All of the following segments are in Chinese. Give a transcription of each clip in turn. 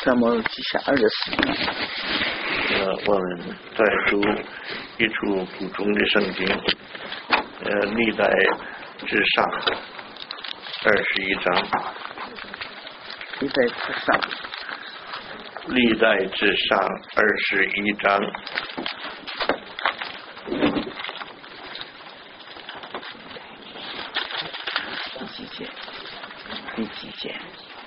撒母耳记下24章。 我们在读一处补充的圣经，历代至上21章。 历代至上 21章。 第几节？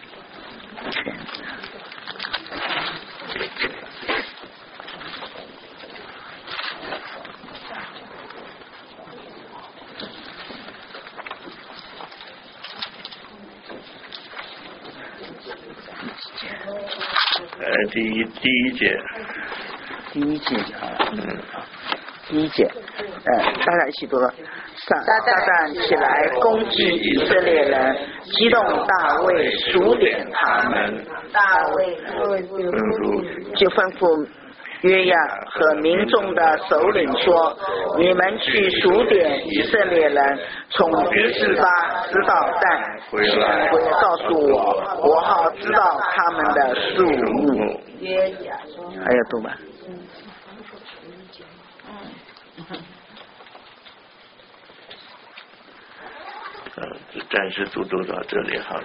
第一节。 第一节就好了。第一节，大家一起读了。撒旦起来攻击以色列人，激动大卫数点他们。大卫就吩咐约亚和民众的首领说：“你们去数点以色列人，从比斯巴直到但，回来告诉我，我好知道他们的数目。”还要读吧？ 暂时读到这里好了。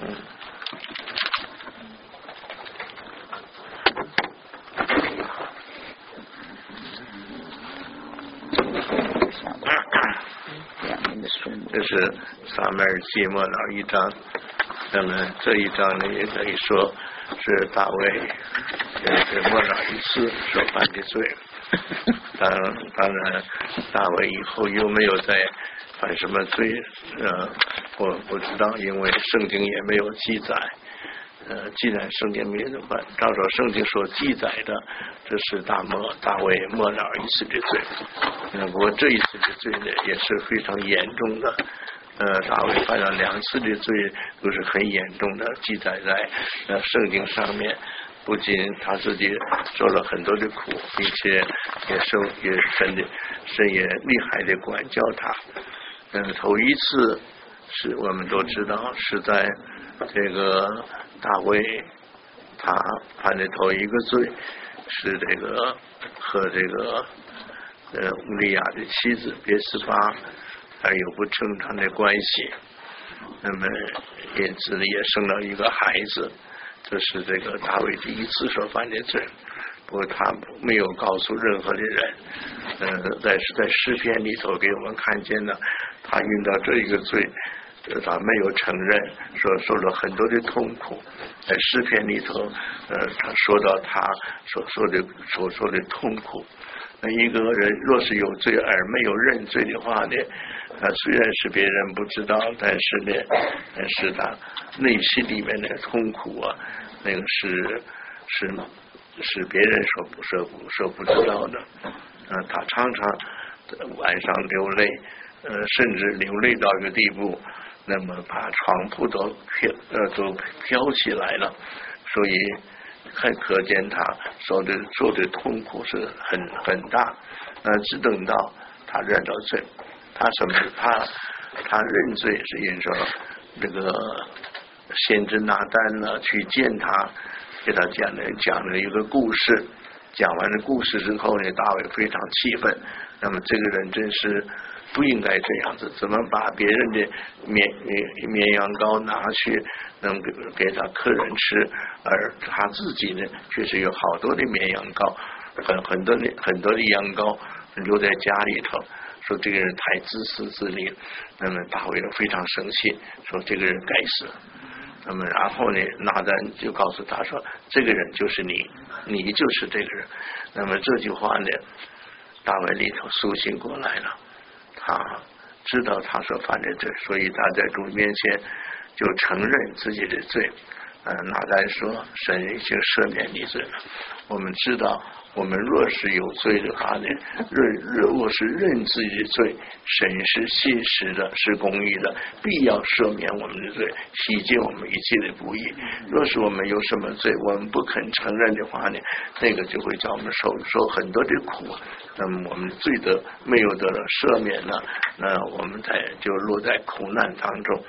这是撒母耳记末了一章，那么这一章呢也可以说是大卫末了一次所犯的罪。当然大卫以后又没有再犯什么罪，我不知道，因为圣经也没有记载。既然圣经没有犯，照着圣经所记载的，这是大卫末了一次的罪。不过这一次的罪呢也是非常严重的。大卫犯了2次的罪，都是很严重的，记载在圣经上面。不仅他自己受了很多的苦，并且神也厉害的管教他。头一次是我们都知道是在这个大卫他犯的头一个罪是这个和这个乌利亚的妻子别斯巴还有不正常的关系，那么因此也生了一个孩子。这是这个大卫第一次所犯的罪，不过他没有告诉任何的人。在诗篇里头给我们看见了，他遇到这一个罪，他没有承认，说受了很多的痛苦。在诗篇里头，他说到他所说的痛苦。一个人若是有罪而没有认罪的话呢，他虽然是别人不知道，但是呢，是他内心里面的痛苦啊，那个是别人所不知道的。他常常晚上流泪，甚至流泪到一个地步，那么把床铺都飘起来了，所以可见他受的痛苦是很大。只等到他认到罪，他认罪是因着这个先知拿单呢去见他，给他讲了一个故事。讲完了故事之后呢，大卫非常气愤，那么这个人真是不应该这样子，怎么把别人的绵羊羔拿去能给他客人吃，而他自己呢确实有好多的绵羊羔，很多的羊羔留在家里头，说这个人太自私自利。那么大卫非常生气，说这个人该死。那么然后呢，拿单就告诉他说，这个人就是你就是这个人。那么这句话呢，大卫里头苏醒过来了，他知道他所犯的罪，所以他在主面前就承认自己的罪。拿单说，神已经赦免你罪了。我们知道，我们若是有罪的话呢，若是认自己的罪，神是信实的，是公义的，必要赦免我们的罪，洗净我们一切的不义。若是我们有什么罪，我们不肯承认的话呢，那个就会叫我们受很多的苦。那么我们罪没有得了赦免呢，那我们就落在苦难当中。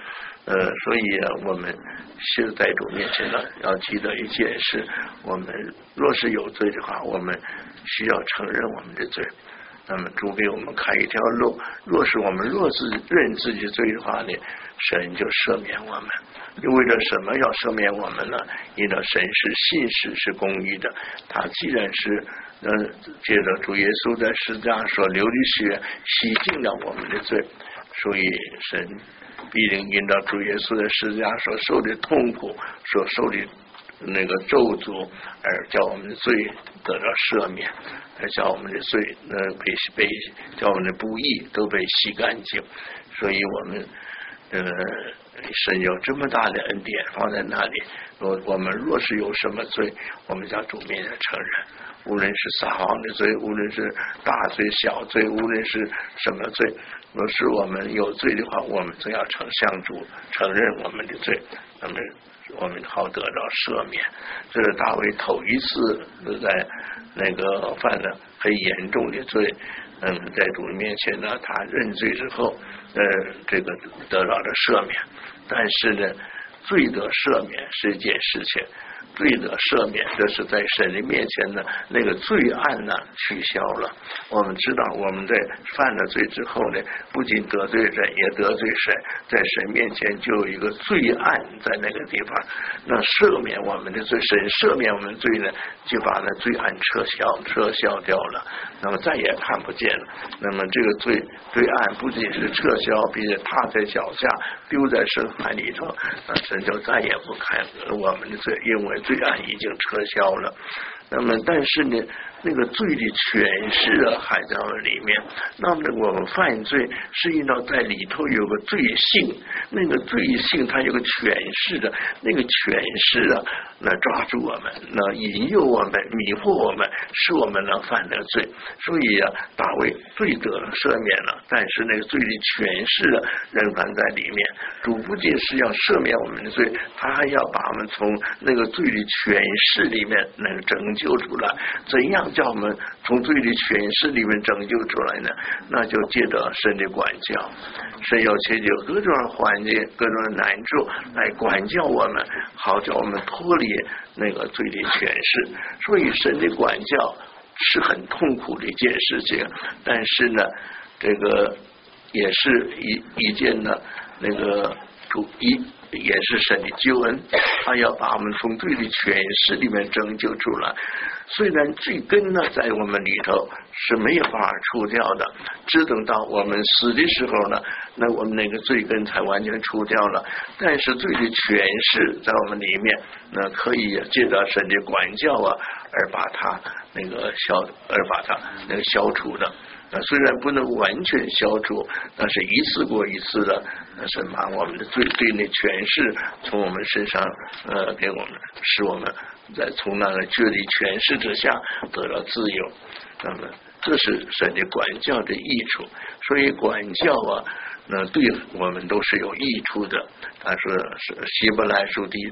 所以我们是在主面前呢，要记得一件事：我们若是有罪的话，我们需要承认我们的罪。那么主给我们开一条路，若是我们认自己罪的话呢，神就赦免我们。为了什么要赦免我们呢？因为神是信实是公义的，他既然是借着主耶稣在十字架所流的血洗净了我们的罪，所以神必定因着主耶稣在十字架所受的痛苦，所受的那个咒诅，而叫我们的罪得到赦免，而叫我们的罪被叫我们的不义都被洗干净。所以我们神有这么大的恩典放在那里，我们若是有什么罪，我们在主面前承认，无论是撒谎的罪，无论是大罪小罪，无论是什么罪，若是我们有罪的话，我们就要向主承认我们的罪，那么我们好得到赦免。这是大卫头一次在那个犯了很严重的罪，在主面前呢，他认罪之后，这个得到了赦免。但是呢，罪得赦免是一件事情，罪得赦免这是在神的面前呢，那个罪案呢取消了。我们知道我们在犯了罪之后呢，不仅得罪人也得罪神，在神面前就有一个罪案在那个地方。那赦免我们的罪，神赦免我们的罪呢，就把那罪案撤销掉了，那么再也看不见了。那么这个罪案不仅是撤销，并且踏在脚下，丢在深海里头，那神就再也不看我们的罪，因为罪案已经撤销了。那么但是呢，那个罪的诠释还在里面。那么我们犯罪是因为在里头有个罪性，那个罪性它有个诠释的，那个诠释那抓住我们，那引诱我们，迷惑我们，使我们能犯的罪。所以大卫罪得了赦免了，但是那个罪的诠释仍然在里面。主不仅是要赦免我们的罪，他还要把我们从那个罪的诠释里面能拯救出来。怎样叫我们从罪的诠释里面拯救出来呢？那就借着神的管教，神要借着各种环境、各种难处来管教我们，好叫我们脱离那个罪的诠释。所以神的管教是很痛苦的一件事情，但是呢，这个也是一件呢，那个也是神的救恩，他要把我们从罪的诠释里面拯救出来。虽然罪根呢在我们里头是没有办法除掉的，只等到我们死的时候呢，那我们那个罪根才完全除掉了。但是罪的诠释在我们里面，那可以借着神的管教而把它那个消除的。虽然不能完全消除，但是一次过一次的，那是把我们的罪的诠释从我们身上给我们，使我们在从那个罪的诠释之下得到自由。那么这是神的管教的益处，所以管教那对我们都是有益处的。他说希伯来书第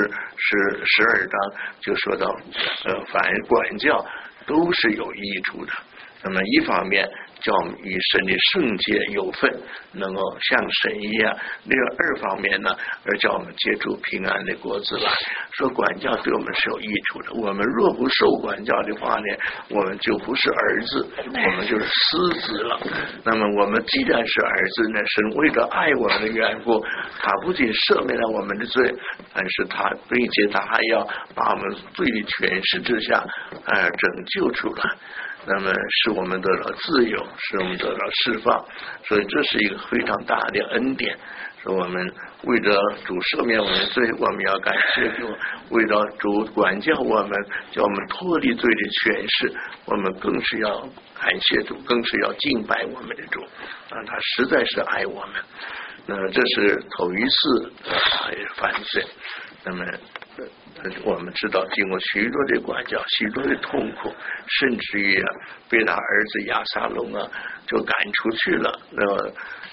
12章就说到凡管教都是有益处的。那么一方面叫我们以神的圣洁有份，能够像神一样；另外二方面呢，而叫我们结出平安的果子来。说管教对我们是有益处的，我们若不受管教的话呢，我们就不是儿子，我们就是私子了。那么我们既然是儿子呢，神为了爱我们的缘故，他不仅赦免了我们的罪，但是并且他还要把我们罪的诠释之下拯救出来。那么使我们得到自由，使我们得到释放，所以这是一个非常大的恩典。说我们为了主赦免我们的罪，我们要感谢主；为了主管教我们，叫我们脱离罪的权势，我们更是要感谢主，更是要敬拜我们的主。他实在是爱我们。那这是头一次犯罪。那么我们知道经过许多的管教，许多的痛苦，甚至于被他儿子亚撒龙就赶出去了。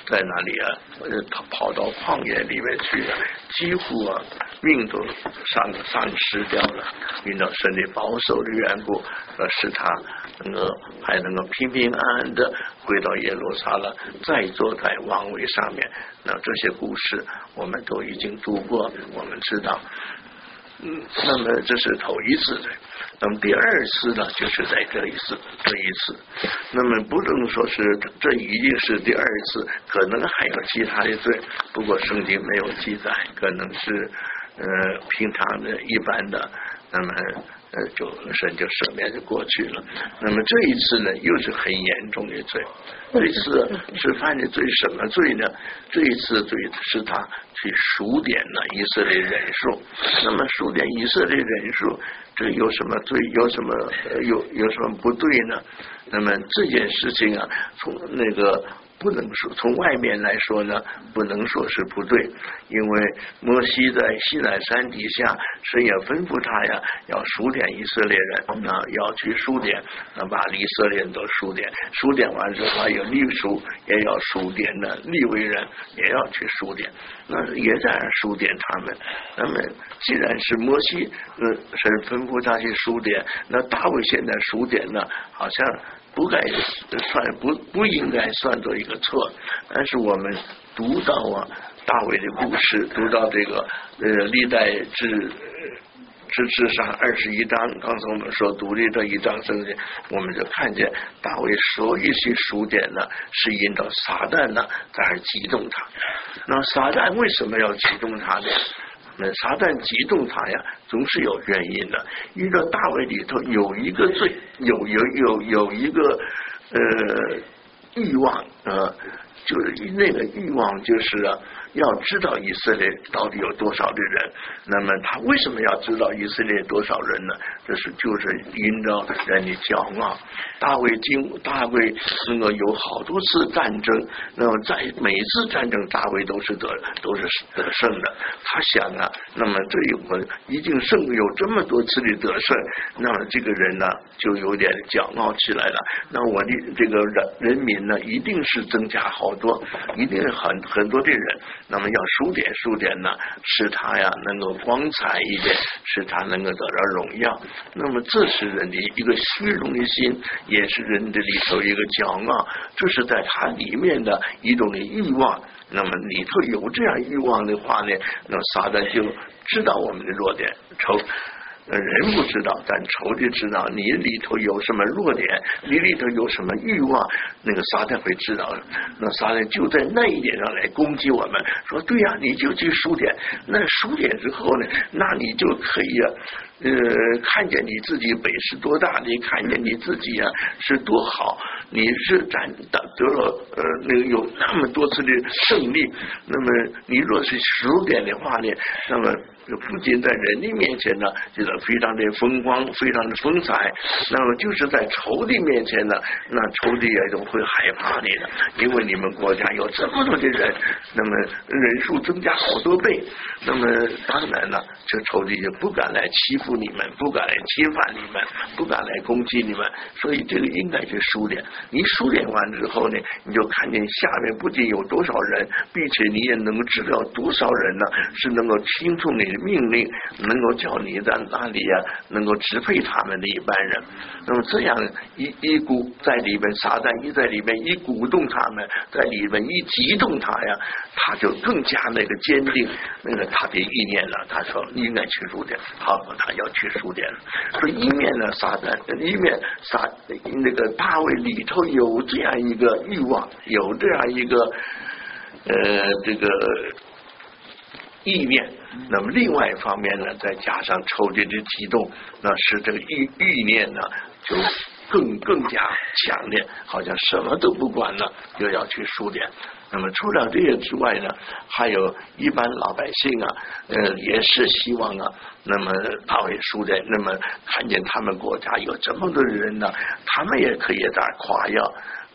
在那里啊，他跑到旷野里面去啊，几乎啊命都丧失掉了，因到神的保守的缘故，使他还能够平平安安的回到耶路撒冷，再坐在王位上面。那这些故事我们都已经读过，我们知道。那么这是头一次的，那么第二次呢，就是在这一次，那么不能说是这已经是第二次，可能还有其他的罪，不过圣经没有记载，可能是平常的一般的，那么就神就赦免就过去了。那么这一次呢，又是很严重的罪。这次是犯的罪什么罪呢？这一次罪是他去数点了以色列人数。那么数点以色列人数，这有什么罪？有什么不对呢？那么这件事情啊，从那个不能说从外面来说呢，不能说是不对，因为摩西在西奈山底下，神也吩咐他呀，要数点以色列人，要去数点，把以色列人都数点，数点完之后有立数，也要数点的利未人也要去数点，那也在数点他们。那么既然是摩西神吩咐他去数点，那大卫现在数点呢，好像不应该算作一个错，但是我们读到大卫的故事，读到这个历代志上21章，刚才我们说读的这一章圣经，我们就看见大卫所以去数点呢，是引导撒旦呢在而激动他。那撒旦为什么要激动他呢？那撒旦激动他呀，总是有原因的。因为大卫里头有一个罪，有一个欲望就是那个欲望就是要知道以色列到底有多少的人。那么他为什么要知道以色列多少人呢？就是引导人的骄傲。大卫能够有好多次战争，那么在每次战争大卫都是得胜的。他想那么这一回已经有这么多次的得胜，那么这个人呢就有点骄傲起来了。那我的这个人民呢一定是增加好多，一定很多的人。那么要数点呢，使他呀能够光彩一点，使他能够得到荣耀。那么这是人的一个虚荣的心，也是人的里头一个骄傲，这是在他里面的一种的欲望。那么里头有这样欲望的话呢，那撒旦就知道我们的弱点，人不知道，但仇敌知道你里头有什么弱点，你里头有什么欲望，那个撒旦会知道的。那撒旦就在那一点上来攻击我们，说对呀，你就去数点，那数点之后呢，那你就可以看见你自己本事多大，你看见你自己是多好，你是得了那个有那么多次的胜利。那么你若是数点的话呢，那么不仅在人的面前呢，就是非常的风光，非常的风采，那么就是在仇敌面前呢，那仇敌也都会害怕你的，因为你们国家有这么多的人，那么人数增加好多倍，那么当然了，这仇敌就不敢来欺负你们，不敢来侵犯你们，不敢来攻击你们，所以这个应该去数点。你数点完之后呢，你就看见下面不仅有多少人，并且你也能够知道多少人呢是能够听从你的命令，能够叫你在那里能够支配他们的一般人。那么这样一鼓在里面，撒旦一在里面一鼓动他们，在里面一激动他呀，他就更加那个坚定那个他的意念了。他说应该去数点，好，他要去数点。所以一面呢，撒旦一面那个大卫里头有这样一个欲望，有这样一个这个意念。那么另外一方面呢，再加上仇敌的激动，那使这个意念呢就更加强烈，好像什么都不管了，就要去数点。那么除了这些之外呢，还有一般老百姓也是希望那么大卫数点，那么看见他们国家有这么多人呢，他们也可以在夸耀。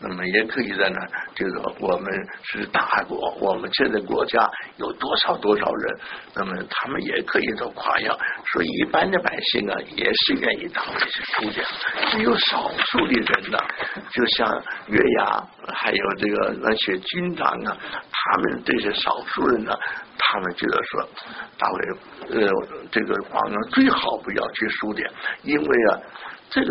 那么也可以在那就是我们是大国，我们现在国家有多少人，那么他们也可以都夸耀，所以一般的百姓啊也是愿意大卫去出点，只有少数的人呢，就像约押还有这个那些军长啊，他们这些少数人呢，他们觉得说大卫这个王啊最好不要去数点，因为啊这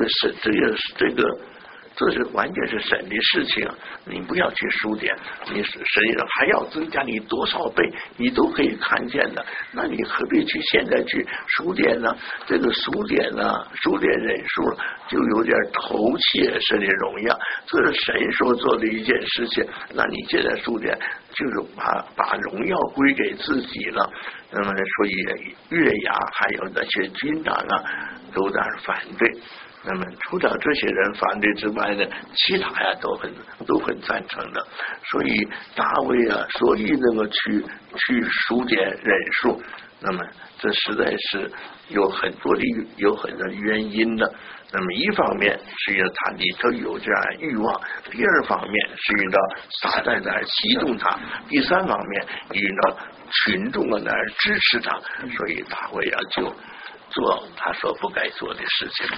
是完全是神的事情，你不要去数点，你神还要增加你多少倍，你都可以看见的，那你何必去现在去数点呢？这个数点人数就有点偷窃神的荣耀，这是神所做的一件事情，那你现在数点就是把荣耀归给自己了。那么所以约押还有那些军长啊都在反对。那么除了这些人反对之外呢，其他呀都很赞成的。所以大卫啊，所以能够去数点人数，那么这实在是有很多原因的。那么一方面是因为他里头有这样欲望，第二方面是遇到撒旦在激动他，第三方面遇到群众在支持他，所以大卫啊就做他说不该做的事情，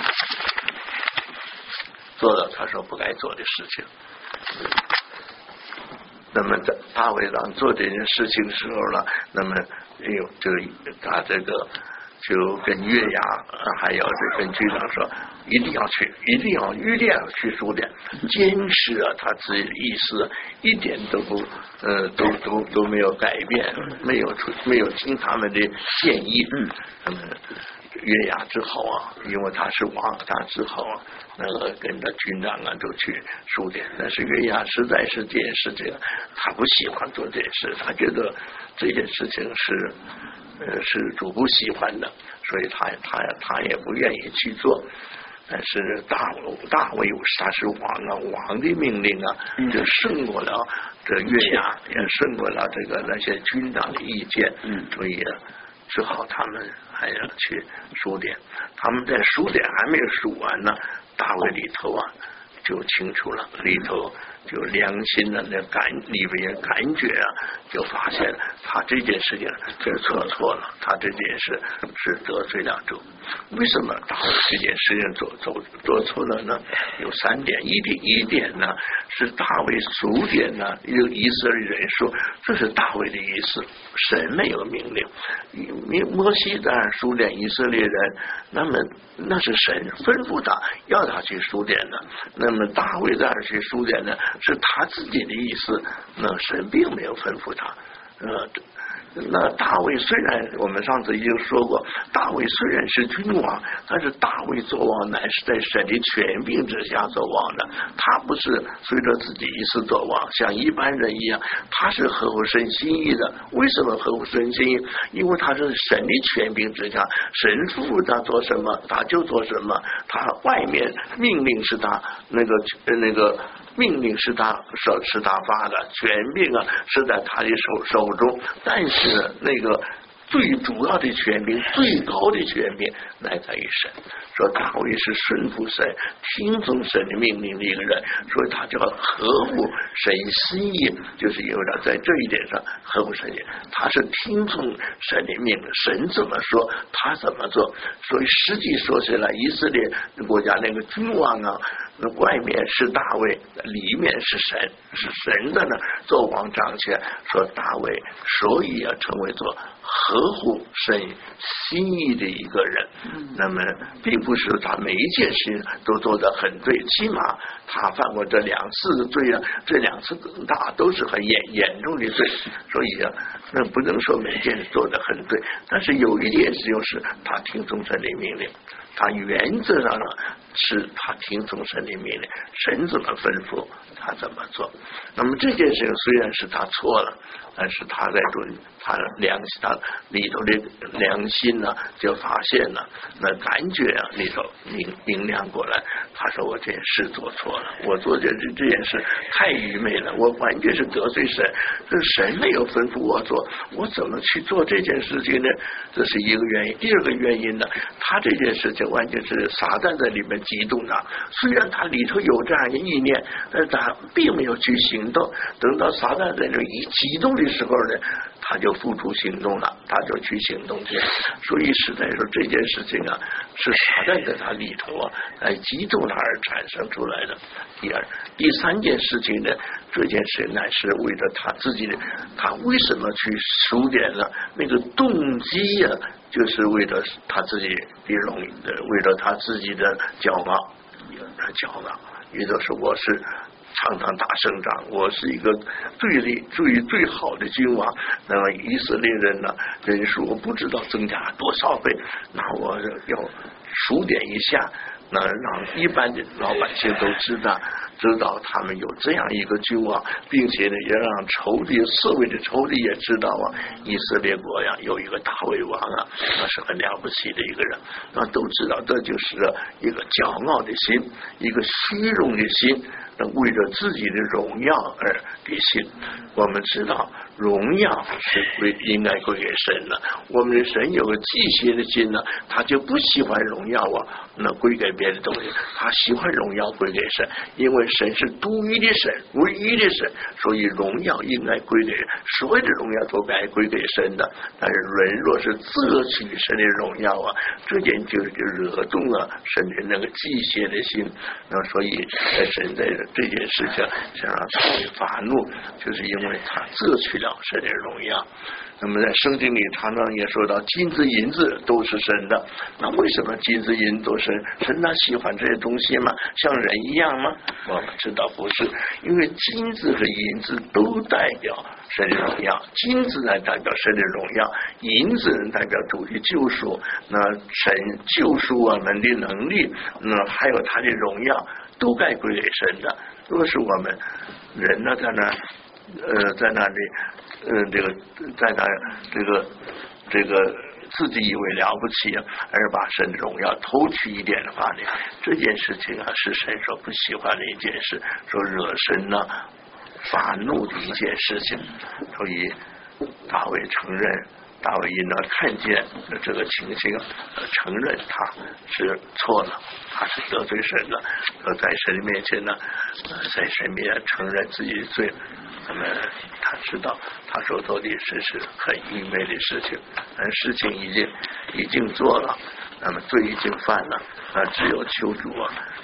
做了他说不该做的事情。那么大卫王做这件事情的时候呢，那么他这个就跟约押还有跟局长说，一定要预定去数点，坚持啊他自己的意思，一点都不都没有改变，没有听他们的建议。那么约押之后啊，因为他是王，他之后啊那个跟着军长啊都去数点，但是约押实在是这件事情他不喜欢做这件事，他觉得这件事情是主不喜欢的，所以他也不愿意去做。但是大卫他是王啊，王的命令啊就胜过了这约押，也胜过了那些军长的意见。所以只好他们还要去数点，他们在数点还没有数完呢，大卫里头啊就清楚了，里头就良心的里边感觉啊，就发现他这件事情就错了，他这件事是得罪了主。为什么大卫这件事情做错了呢？有3点，一点呢是大卫数点呢有以色列人数，这是大卫的意思，神没有命令。摩西当然数点以色列人，那是神吩咐他要他去数点的，那么大卫当然去数点呢是他自己的意思，那神并没有吩咐他。那大卫虽然我们上次已经说过，大卫虽然是君王，但是大卫做王乃是在神的权柄之下做王的，他不是随着自己意思做王，像一般人一样，他是合乎神心意的。为什么合乎神心意？因为他是神的权柄之下，神吩咐他做什么他就做什么，他外面命令是他那个命令是他发的，权柄啊是在他的手中，但是那个最主要的权柄，最高的权柄来在于神。说大卫是顺服神、听从神的命令的一个人，所以他就要合乎神心意，就是有点在这一点上合乎神意。他是听从神的命令，神怎么说他怎么做。所以实际说起来，以色列国家那个君王啊，外面是大卫，里面是神，是神在那做王掌权。说大卫所以要成为做合乎神心意的一个人，那么并不是他每一件事情都做得很对，起码他犯过这2次的罪啊，这2次更大，都是很严重的罪，所以啊，那不能说每件事做得很对，但是有一件事就是他听从神的命令，他原则上是他听从神的命令，神怎么吩咐他怎么做。那么这件事情虽然是他错了， 但是他在他里头的良心呢就发现了，那感觉啊里头明亮过来。他说我这件事做错了，我做这件事太愚昧了，我完全是得罪神，这神没有吩咐我做，我怎么去做这件事情呢？这是一个原因。第二个原因呢，他这件事情完全是撒旦在里面激动他，虽然他里头有这样一意念，但他并没有去行动。等到撒旦在这一激动的时候呢，他就付诸行动了，他就去行动去。所以实在说这件事情啊，是撒旦在他里头啊来激动他而产生出来的。第三件事情呢，这件事乃是为了他自己的，他为什么去数点呢？那个动机啊，就是为了他自己的为了他自己的骄傲，也就是我是常常打胜仗，我是一个最好的君王。那么以色列人呢，人数不知道增加多少倍，那我要数点一下，那让一般的老百姓都知道他们有这样一个君王，并且呢也让四位的仇敌也知道啊，以色列国呀有一个大卫王啊，那是很了不起的一个人，那都知道这就是一个骄傲的心，一个虚荣的心，为了自己的荣耀而的心。我们知道荣耀是应该归给神的，我们的神有个忌邪的心呢，他就不喜欢荣耀啊，那归给别的东西，他喜欢荣耀归给神，因为神是独一的神，唯一的神，所以荣耀应该归给人，所有的荣耀都该归给神的。但是人若是自取神的荣耀啊，这件就惹动了神的那个忌邪的心，那所以神在这件事情想让大卫发怒，就是因为他自取了神的荣耀。那么在圣经里常常也说到金子银子都是神的，那为什么金子银都是神他喜欢这些东西吗？像人一样吗？我们知道不是，因为金子和银子都代表神的荣耀，金子呢代表神的荣耀，银子呢代表主的救赎，那神救赎我们的能力，那还有他的荣耀都该归给神的。若是我们人呢在那里这个自己以为了不起，而把神的荣耀偷取一点的话呢，这件事情啊是神所不喜欢的一件事，说惹神呢发怒的一件事情。所以大卫因呢看见这个情形，承认他是错了，他是得罪神了，在神面前呢，在神面前承认自己的罪。那么他知道他所做的是很愚昧的事情，但事情已经做了，那么罪已经犯了，只有求主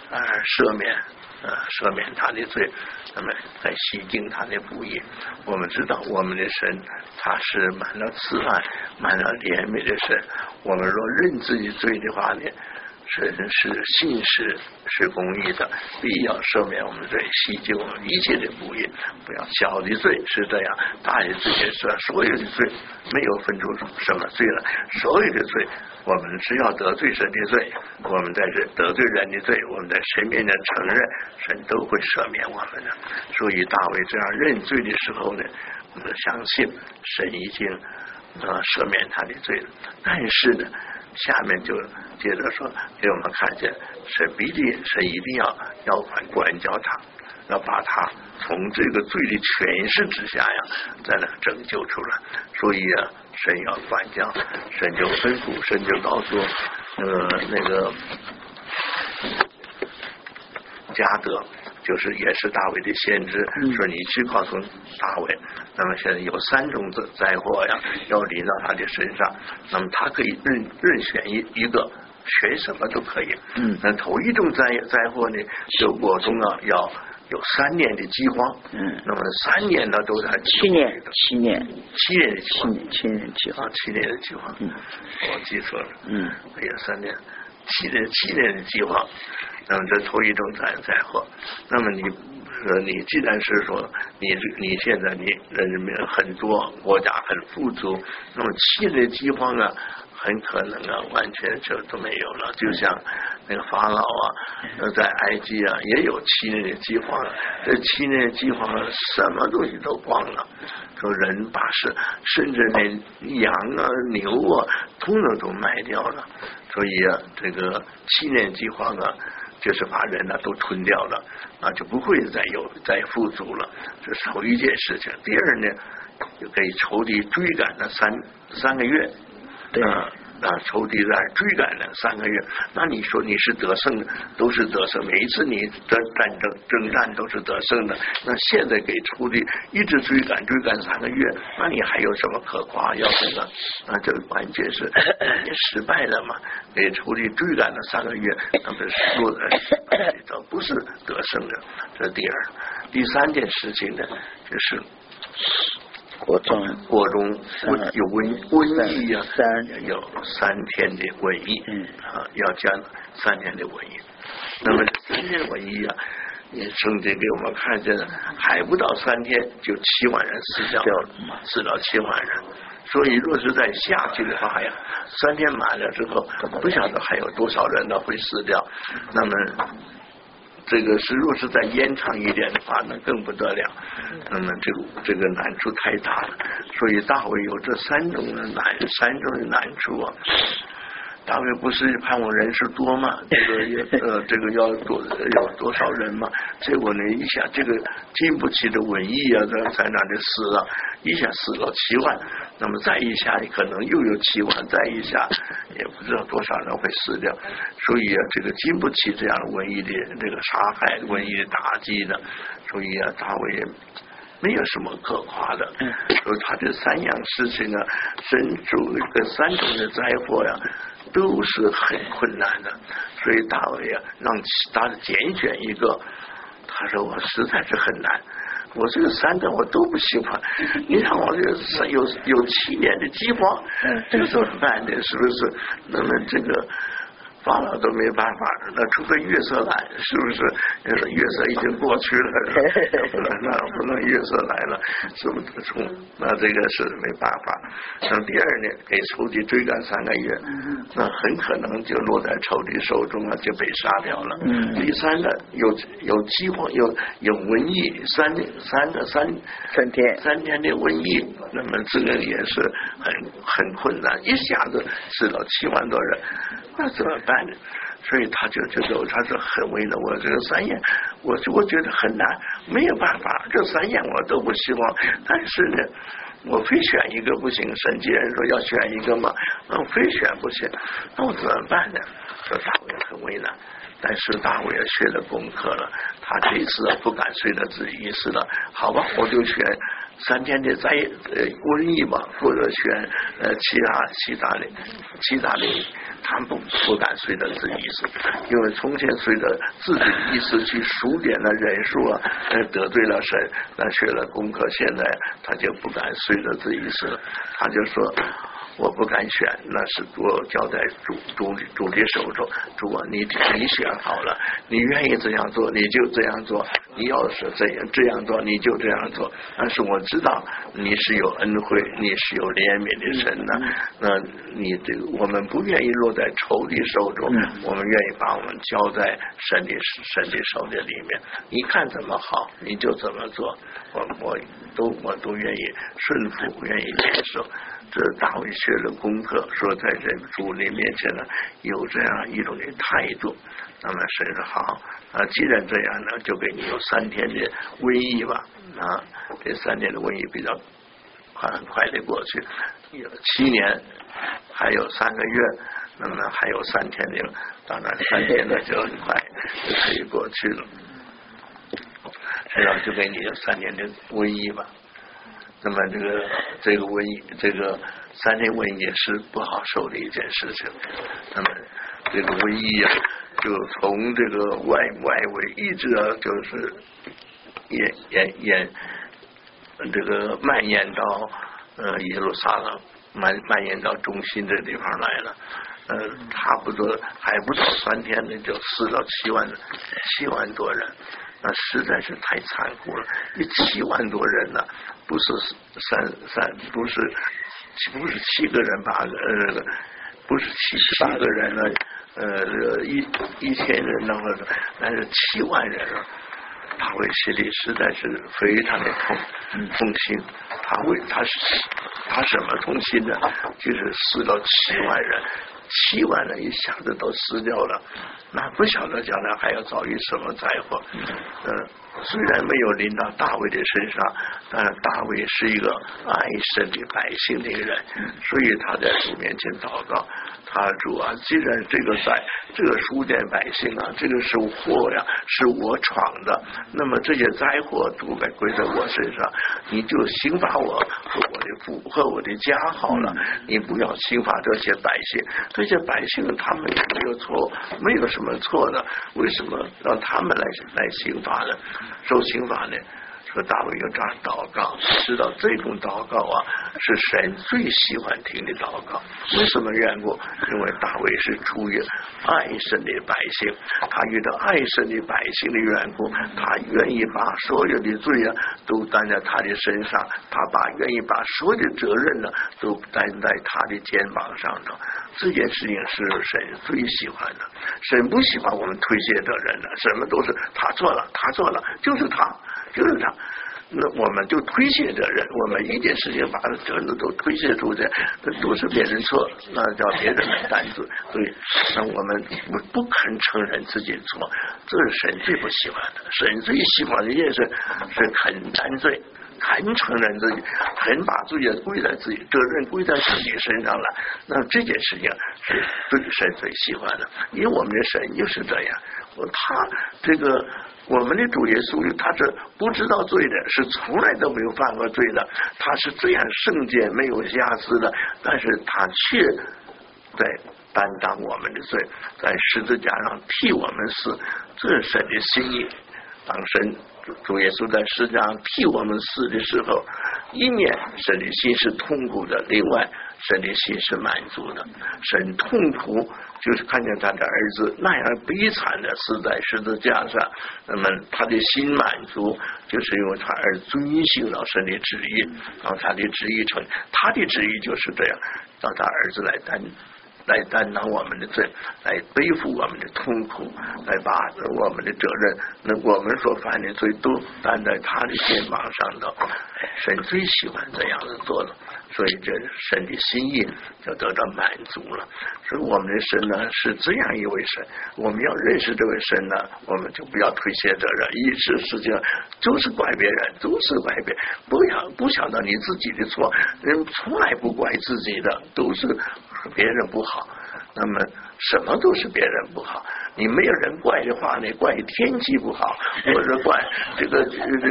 赦免他的罪，那么来洗净他的不义。我们知道我们的神他是满了慈爱满了怜悯的神，我们若认自己罪的话呢，神是信实是公义的，必要赦免我们的罪，洗净我们一切的不义。不要小的罪是这样，大的罪也是，所有的罪没有分出什么罪来，所有的罪我们只要得罪神的罪，我们在这得罪人的罪，我们在神面前承认，神都会赦免我们的。所以大卫这样认罪的时候呢，我们相信神已经赦免他的罪了。但是呢，下面就接着说给我们看见神一定要管教他，要把他从这个罪的权势之下呀再来拯救出来。所以啊，神要管教，神就吩咐，神就告诉那个加德，就是也是大卫的先知，说你去告诉大卫，那么现在有3种灾祸呀要临到他的身上，那么他可以任选一个，选什么都可以。那头一种灾祸呢，就国中啊要有3年的饥荒。那么3年呢都在 7年的饥荒。 7年的饥荒。我记错了。有3年7年的饥荒。那么这头一种灾祸。那么你既然是说你现在你人民很多，国家很富足，那么7年的饥荒啊很可能完全就都没有了。就像那个法老在埃及也有7年的饥荒，这7年的饥荒什么东西都光了，说人把甚至那羊牛通通都卖掉了。所以这个7年饥荒就是把人都吞掉了就不会再富足了。这是头一件事情。第二呢，就给仇敌追赶了三个月。 对。 仇敌在追赶了3个月，那你说你是得胜的，都是得胜，每一次你的征战都是得胜的。那现在给仇敌一直追赶3个月，那你还有什么可夸耀的呢？这个完全是失败了嘛。给仇敌追赶了3个月，那么说的这不是得胜的。这是第二。第三件事情呢，就是国中有瘟疫有3天的瘟疫要讲3天的瘟疫。那么3天的瘟疫圣经给我们看见了，还不到3天就7万人死掉了，4到7万人。所以若是再下去的话3天满了之后，不晓得还有多少人会死掉。那么这个若是再延长一点的话，那更不得了。那么这个难处太大了。所以大卫有这3种的难处大卫不是盼望人数多吗？这个要有多少人嘛？结果呢，一下这个经不起的瘟疫在那里死了，一下死了7万，那么再一下可能又有7万，再一下也不知道多少人会死掉。所以这个经不起这样瘟疫的这个杀害、瘟疫的打击的，所以大卫也没有什么可夸的。所以他这3样事情神主这3种的灾祸都是很困难的。所以大卫让他拣选一个，他说我实在是很难，我这个3个我都不喜欢。你让我有7年的饥荒，这个怎么办呢？是不是？那么这个法老都没办法，那除非月色来，是不是？月色已经过去了，不能月色来了，是不是？那这个是没办法。那第二呢，给仇敌追赶3个月，那很可能就落在仇敌手中就被杀掉了。第三个有饥荒，有瘟疫，3天的瘟疫，那么这个也是很困难，一下子死了7万多人，那怎么办呢？所以他就他是很为难。我这个3样我觉得很难，没有办法，这3样我都不希望。但是呢，我非选一个不行，神既然说要选一个嘛，那我非选不行，那我怎么办呢？这大卫很为难。但是大卫也学了功课了，他这一次不敢随着自己意思了，好吧，我就选3天的瘟疫吧，或者选其他的，他不敢随着自己意思，因为从前随着自己意思去数点的人数得罪了神，那学了功课，现在他就不敢随着自己意思了，他就说我不敢选，那是我交在主的手中。主啊，你选好了，你愿意这样做你就这样做，你要是这样做你就这样做。但是我知道你是有恩惠，你是有怜悯的神呢。那你我们不愿意落在仇敌手中，我们愿意把我们交在神的手的里面。你看怎么好，你就怎么做，我都愿意顺服，愿意接受。这大卫学了功课，说在主的面前有这样一种的态度。那么神说好既然这样呢，就给你有3天的瘟疫吧。这3天的瘟疫比较很快的过去，有7年，还有3个月，那么还有3天的，当然3天呢就很快就可以过去了。然后就给你有3年的瘟疫吧。那么这个瘟疫，这个3天瘟疫也是不好受的一件事情。那么这个瘟疫就从这个外围一直就是这个蔓延到耶路撒冷，蔓延到中心这地方来了。差不多还不到3天呢，就死了7万多人。那实在是太残酷了，7万多人呢，不是7个人把不是7个人了，1000人那个，但是7万人了。大卫心里实在是非常的痛心，他什么痛心呢？就是死了7万人，7万人一下子都死掉了，那不晓得将来还要遭遇什么灾祸。虽然没有临到大卫的身上，但是大卫是一个爱神的百姓的一个人，所以他在主面前祷告，他主啊，既然这个书典百姓啊，这个是祸呀，是我闯的，那么这些灾祸都该归在我身上，你就刑罚我和我的父和我的家好了，你不要刑罚这些百姓，这些百姓他们也没有错，没有什么错的，为什么让他们来刑罚呢？受刑罚呢？说大卫有这样祷告，知道这种祷告啊是神最喜欢听的祷告。为什么缘故？因为大卫是出于爱神的百姓，他遇到爱神的百姓的缘故，他愿意把所有的罪啊都担在他的身上，他愿意把所有的责任呢都担在他的肩膀上头。这件事情是神最喜欢的，神不喜欢我们推卸责任的，什么都是他错了，就是他。那我们就推卸责任，我们一件事情把责任都推卸出去，都是别人错，那叫别人来担罪。对，那我们不肯承认自己错，这是神最不喜欢的。神最喜欢的一件事是肯担罪，肯承认自己，肯把自己归在自己责任归在自己身上了。那这件事情是神最喜欢的，因为我们的神就是这样，他这个。我们的主耶稣他是不知道罪的，是从来都没有犯过罪的，他是这样圣洁没有瑕疵的，但是他却在担当我们的罪，在十字架上替我们死，这是神的心意。当神主耶稣在十字架上替我们死的时候，一面神的心是痛苦的，另外神的心是满足的。神痛苦就是看见他的儿子那样悲惨的死在十字架上，那么他的心满足，就是因为他而遵行了神的旨意，然后他的旨意成，他的旨意就是这样，让他儿子来担当我们的罪，来背负我们的痛苦，来把我们的责任，那我们所犯的罪都担在他的肩膀上的。神最喜欢这样子做了，所以这神的心意就得到满足了。所以我们的神呢是这样一位神，我们要认识这位神呢，我们就不要推卸责任，一时事情就是怪别人，都是怪别人，不晓得你自己的错，人从来不怪自己的，都是别人不好，那么什么都是别人不好。你没有人怪的话，你怪天气不好，或者怪这个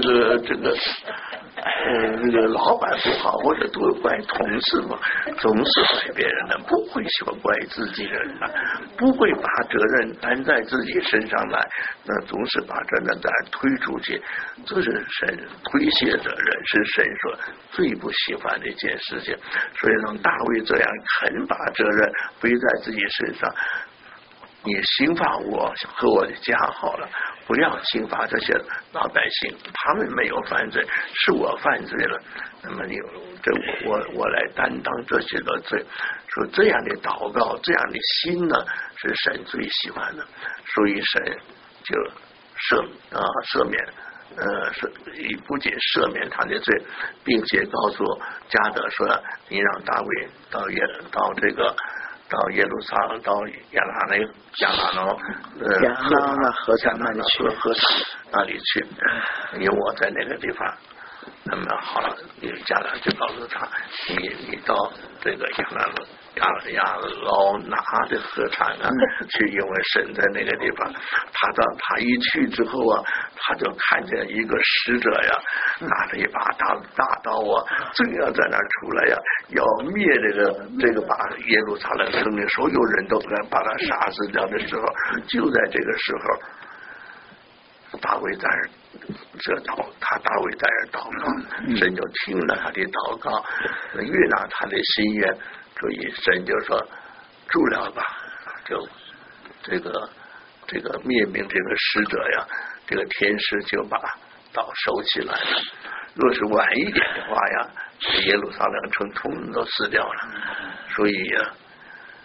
老板不好，或者都怪同事嘛，总是怪别人的，不会说怪自己的人的，不会把责任担在自己身上来，那总是把责任再推出去，这是神推卸责任，是神所最不喜欢的一件事情。所以让大卫这样肯把责任背在自己身上，你刑罚我和我的家好了，不要刑罚这些老百姓，他们没有犯罪，是我犯罪了，那么我来担当这些的罪。说这样的祷告，这样的心呢，是神最喜欢的，所以神就赦免。不仅赦免他的罪，并且告诉加德说，你让大卫到耶路撒冷，到亚拉那河场那里去，因为我在那个地方。那么好了，加拉就告诉他，你到这个亚劳拿的河场啊去，因为神在那个地方。他一去之后啊，他就看见一个使者呀，拿着一把大刀啊，正要在那出来呀，要灭这个把耶路撒冷城的所有人都把他杀死掉的时候，就在这个时候，大卫在大卫在这祷告，神就听了他的祷告，悦纳他的心愿，所以神就说住了吧，就这个灭命这个使者呀，这个天使就把刀收起来了。若是晚一点的话呀，耶路撒冷城通通都死掉了。所以呀，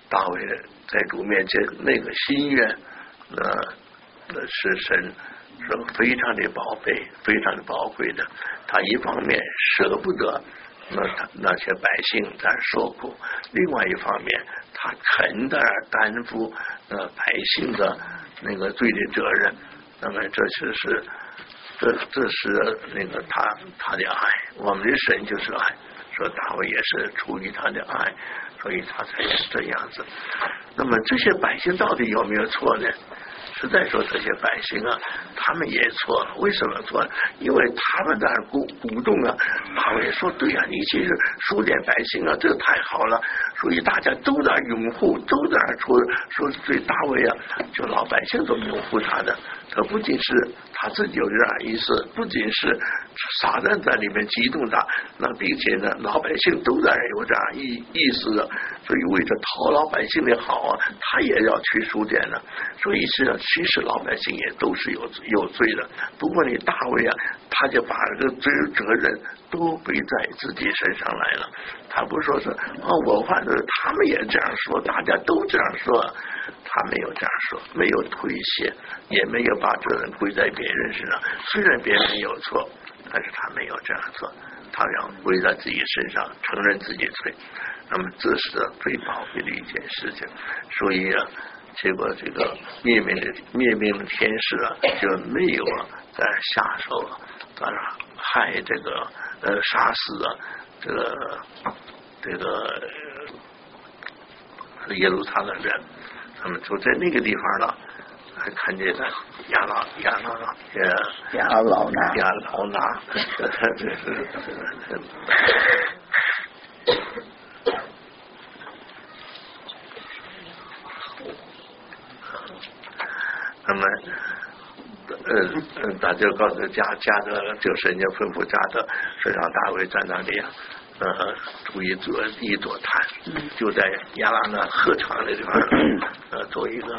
大卫在主面前那个心愿，是神说非常的宝贝，非常的宝贵的。他一方面舍不得那些百姓在受苦，另外一方面他肯的担负百姓的那个罪的责任。那么这是那个他的爱，我们的神就是爱。说大卫也是出于他的爱，所以他才是这样子。那么这些百姓到底有没有错呢？实在说这些百姓啊，他们也错了。为什么错？因为他们在鼓动啊，大卫说对啊，你其实数点百姓啊，这太好了。所以大家都在拥护，都在说对大卫啊，就老百姓都拥护他的。这不仅是他自己有这样意思，不仅是撒旦在里面激动他，那并且呢，老百姓都在有这样意思的。所以为了讨老百姓的好啊，他也要去数点的。所以其实老百姓也都是有罪的。不过你大卫啊，他就把这个责任都背在自己身上来了。他不说是我反正他们也这样说，大家都这样说，他没有这样说，没有推卸，也没有把责任归在别人身上。虽然别人有错，但是他没有这样做，他要归在自己身上，承认自己罪。那么这是最宝贵的一件事情。所以啊，结果这个灭命的天使啊，就没有再下手害这个杀死这个耶路撒冷人。他们就在那个地方了，还看见了亚老拿，这是那么他就告诉加德，就是人家吩咐加德，是让大卫在那里注意一座坛，就在亚拉那河床的地方做一个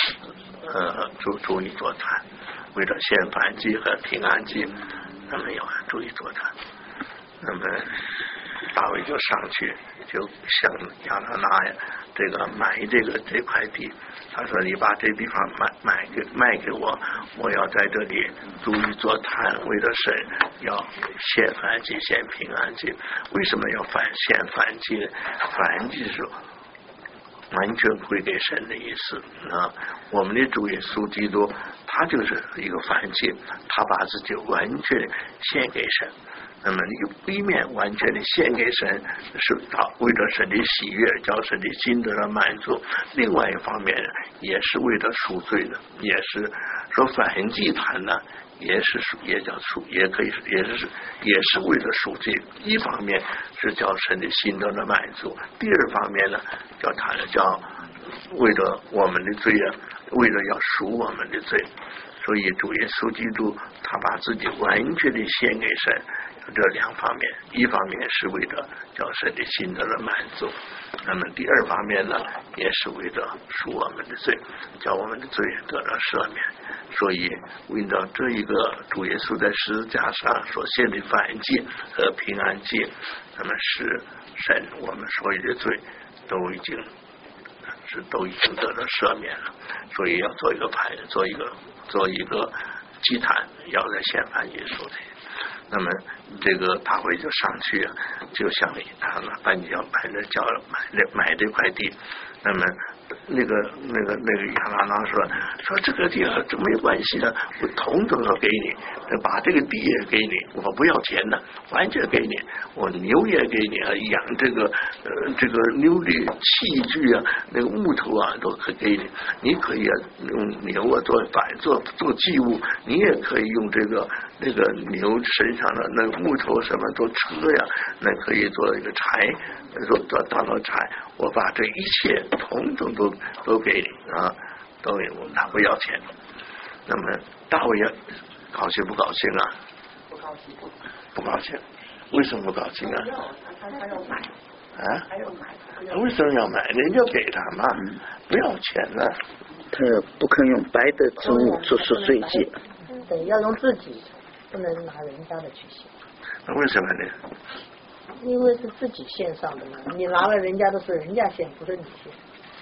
注意座坛，为了献燔祭和平安祭，那么要注意座坛。那么大卫就上去，就向亚拉拿这个买这块地。他说：“你把这地方卖给我，我要在这里租一座坛，为了神要献燔祭、献平安祭。为什么要献燔祭呢？燔祭是完全归给神的意思啊！我们的主耶稣基督，他就是一个燔祭，他把自己完全献给神。那么一面完全的献给神，是他为了神的喜悦，叫神的心得到满足；另外一方面也是为了赎罪的，也是说燔祭坛呢，也叫赎，也可以也是为了赎罪。一方面是叫神的心得到满足，第二方面呢，叫为了我们的罪啊，为了要赎我们的罪。所以主耶稣基督他把自己完全的献给神，这两方面，一方面是为了叫神的心得到满足，那么第二方面呢，也是为了赎我们的罪，叫我们的罪得到赦免。所以为了这一个主耶稣在十字架上所献的燔祭和平安祭，那么使神我们所有的罪都已经得到赦免了。所以要做一个祭坛，要在献燔祭赎罪。那么这个大卫就上去，就向他搬家买这块地。那么那个亚拉拿说这个地这没关系的，我统统要给你，把这个地也给你，我不要钱的，完全给你，我牛也给你啊，养这个牛的器具啊，那个木头啊都可以给你，你可以用牛啊做祭物，你也可以用那个牛身上的那个木头什么做车呀，那可以做一个柴，做当了柴，我把这一切统统都给你啊，都给我，他不要钱。那么大卫高兴不高兴啊？不高兴。不高兴？为什么不高兴啊？他要买啊？他为什么要买？人家给他嘛，不要钱呢。 他不肯用白的之物做赎罪祭。 对，要用自己，不能拿人家的去献。 那为什么呢？ 因为是自己献上的嘛，你拿了人家的是人家献，不是你献。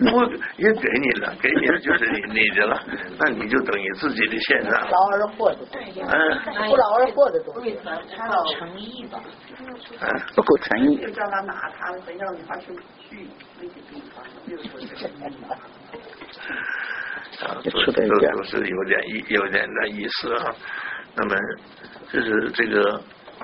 我也给你了就是你的了，那你就等于自己的献上。 劳而获的多，不劳而获的多。 他的诚意吧，不够诚意。 就叫他拿他的要他去那个地方，就是都是有点的意思啊。那么就是这个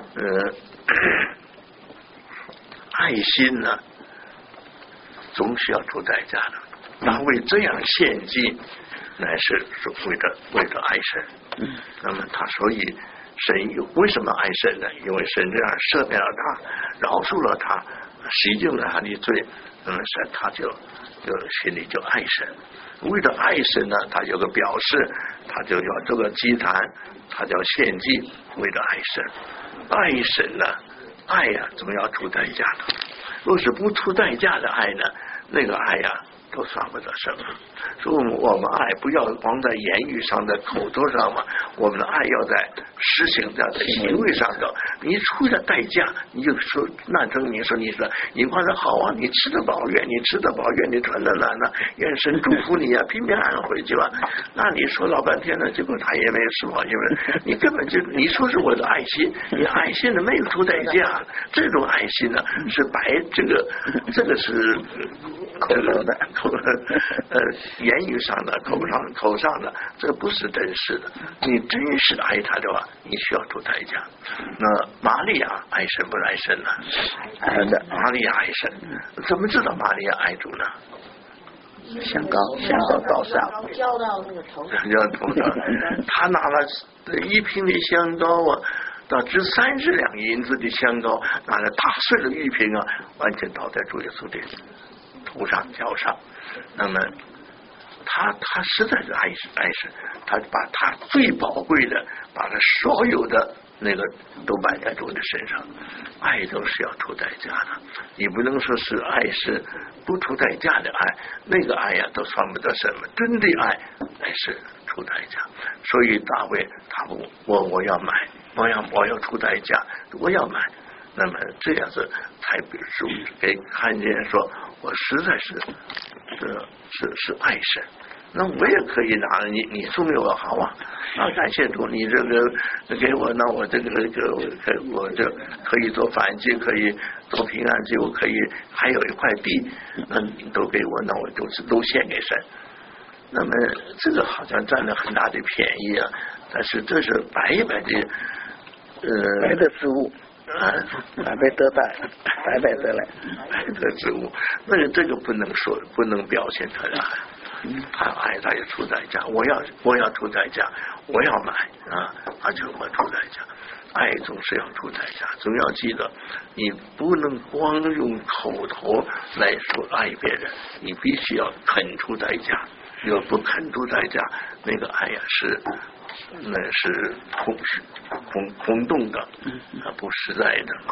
爱心呢，总是要出代价的。大卫这样献祭，乃是为了爱神。那么他所以神为什么爱神呢？因为神这样赦免了他，饶恕了他，洗净了他的罪，那么神他就心里就爱神。为了爱神呢，他有个表示，他就要这个祭坛，他叫献祭，为了爱神。爱神呢，爱呀，怎么要出代价呢？若是不出代价的爱呢，那个爱呀，都算不得什么。所以我们爱不要光在言语上，在口头上嘛，我们的爱要在实行在行为上头。你出了代价，你就说那证明说你光是好啊，你吃得饱愿你吃得饱，愿你穿得暖呢，愿神祝福你啊，平平安安回去吧。那你说老半天了，结果他也没说，因为你根本就你说是我的爱心，你爱心的没有出代价，这种爱心呢是这个是口头的言语上的口上的，这不是真实的。你真实的爱他的话，你需要出代价。那玛利亚爱神不爱神呢？爱的，玛利亚爱神，怎么知道玛利亚爱主呢？ 香膏高上， 浇到那个头上， 他拿了1瓶的香膏啊，到值30两银子的香膏，拿了打碎了1瓶啊，完全倒在主耶稣的头上脚上。那么他实在是爱神，他把他最宝贵的，把他所有的那个都摆在主的身上。爱都是要出代价的，你不能说是爱是不出代价的爱，那个爱呀都算不得什么。真的爱乃是出代价。所以大卫他我要买，我要出代价，我要买。那么这样子才给看见说我实在是爱神。那我也可以拿你送给我好啊，那感谢主，你这个给我，那我这个我这可以做反击，可以做平安祭，我可以还有一块地，那你都给我，那我就是都献给神。那么这个好像占了很大的便宜啊，但是这是白的白的之物。白白得来，白白得来， 白的之物，那个这个不能表现出来。他爱他也出代价，我要出代价，我要买啊，他就会出代价。爱总是要出代价，总要记得，你不能光用口头来说爱别人，你必须要肯出代价。如果不肯出代价，那个爱呀那是空洞的，不实在的。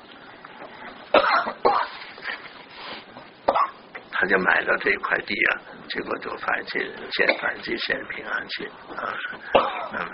他就买了这块地啊，结果就献平安祭啊。那么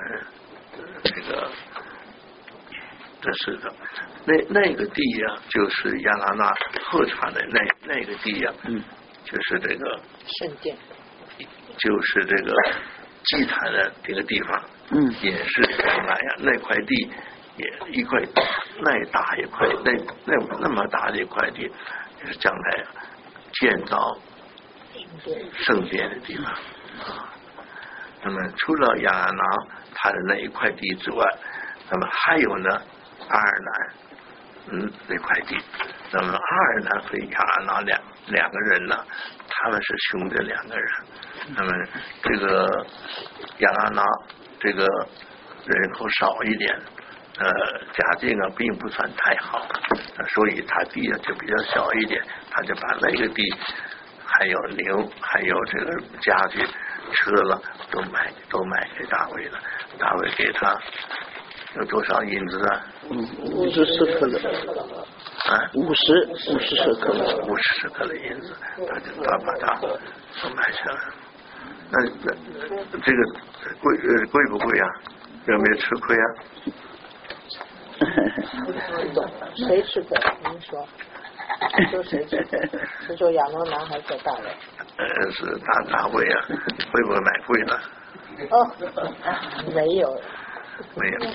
这是的，那个地呀，就是亚拉那特产的那个地呀，就是这个圣殿， 就是这个祭坛的这个地方，也是将来呀，那块地也一块那大一块那么大的一块地，也是将来建造圣殿的地方啊。那么除了亚拉拿他的那一块地之外，那么还有呢阿尔南那块地。那么阿尔南和亚拉拿两个人呢，他们是兄弟2个人。那么这个亚拉拿这个人口少一点，家境啊并不算太好，所以他地就比较小一点，他就把那个地还有牛还有这个家具车了都买给大卫了。大卫给他有多少银子啊 ？50舍克勒啊，50舍克勒 ，50舍克勒银子，他把它都买下来。那这个贵不贵啊？有没有吃亏啊？ 谁吃亏？您说。 说谁做？是说亚罗男还是大卫？ 是大卫啊，会不会买贵了？ 哦，没有。 没有。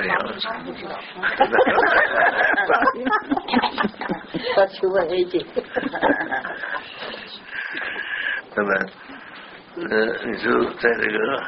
要去问 A 姐。 那么，你就在这个，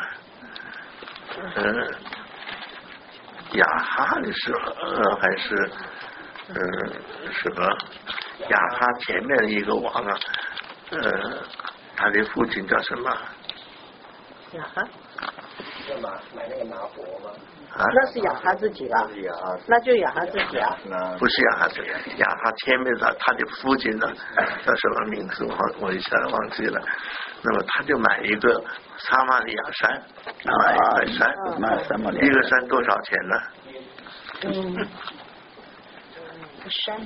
亚哈的时候，还是什么？亚哈前面一个王啊，他的父亲叫什么？ 亚哈。 买那个拿佛吗？ 啊？ 那是亚哈自己了，那就亚哈自己啊。 不是亚哈自己，亚哈前面的他的父亲呢，叫什么名字？我一下子忘记了。那么他就买一个撒玛利亚山，买山，一个山多少钱呢？ 山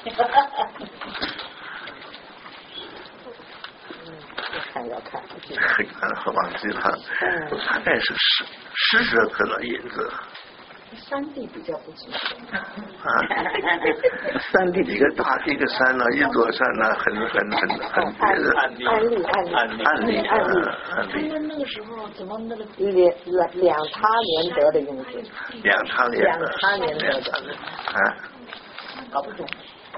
要看， 忘记了，大概是40克的银子。 山地比较不值。 山地一个山呢，一座山呢，很别的案例。他们那个时候怎么那个两他连得的用字？ 两他连得的。 搞不懂。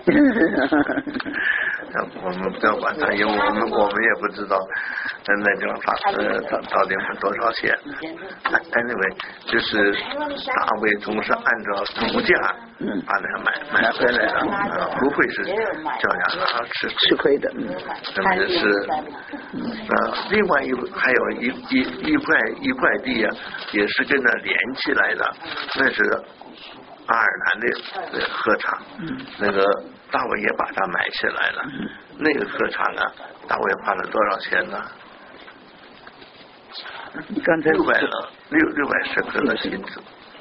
我们不要管他，因为我们也不知道那地方到底是多少钱。Anyway， 就是大卫总是按照足价把它买回来的，不会是叫人家吃亏的。那么就是另外还有一块地啊，也是跟它连起来的，那是阿尔南的禾场，那个大卫也把它买下来了。那个禾场啊，大卫花了多少钱呢？600舍克的金子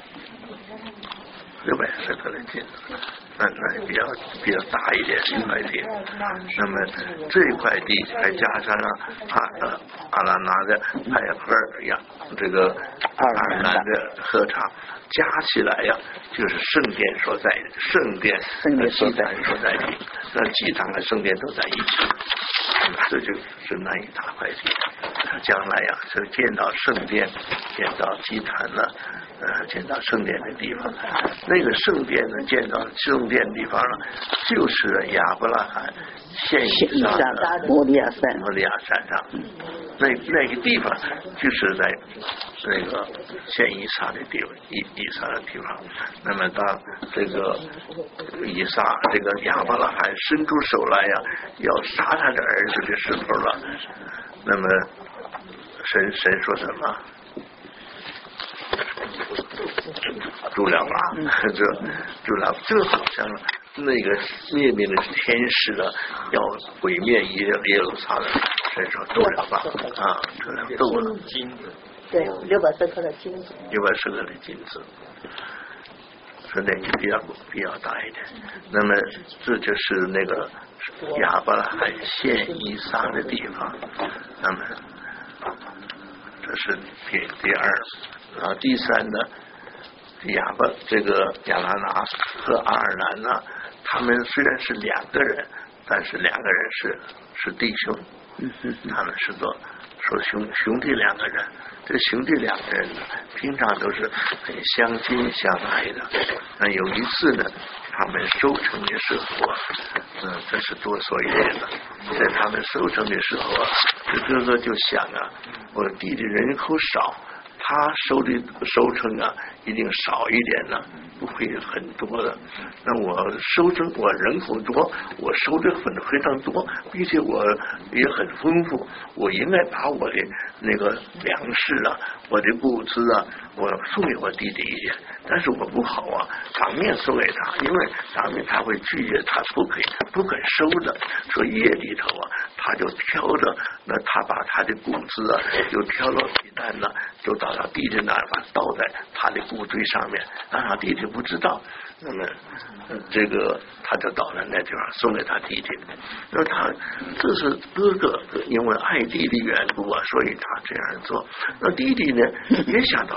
，600舍克的金子，那比较大一点一块地。那么这块地还加上了阿拉拿的海河呀，这个阿尔南的禾场，加起来呀，就是圣殿所在，圣殿所在地，那祭坛和圣殿都在一起，这就是那一大块地。将来呀，就建到圣殿，建到祭坛了，建到圣殿的地方。那个圣殿呢，建到圣殿的地方呢，就是亚伯拉罕献以撒的摩利亚山上。那个地方就是在那个献以撒的地方，以撒的地方。那么当这个以撒这个亚伯拉罕伸出手来呀，要杀他的儿子的时候了，那么神说什么？住了吧，住了，这好像那个灭命的天使了，要毁灭耶路撒冷。神说住了吧，住了，够了。金子， 对，600舍克的金子。 600舍克的金子，说那就比较大一点。那么这就是那个亚伯拉罕献以撒的地方。那么这是第二，然后第三呢，这个亚拉拿和阿尔南呢，他们虽然是2个人，但是2个人是弟兄，他们是说兄弟2个人。这兄弟2个人呢，平常都是很相亲相爱的。那有一次呢，他们收成的时候啊，这是多说一点的。在他们收成的时候啊，这哥哥就想啊，我弟弟人口少，他收成啊一定少一点呢，不会很多的。那我人口多，我收的非常多，并且我也很丰富，我应该把我的那个粮食啊，我的谷子啊，我送给我弟弟一点。但是我不好啊，当面送给他，因为当面他会拒绝，他不肯收的。说夜里头啊，他就挑着，那他把他的谷子啊，就挑了皮蛋呢，就到他弟弟那儿，把倒在他的谷堆上面，让他弟弟不知道。那么这个他就到了那地方送给他弟弟。那他这是哥哥因为爱弟弟缘故啊，所以他这样做。那弟弟呢也想到，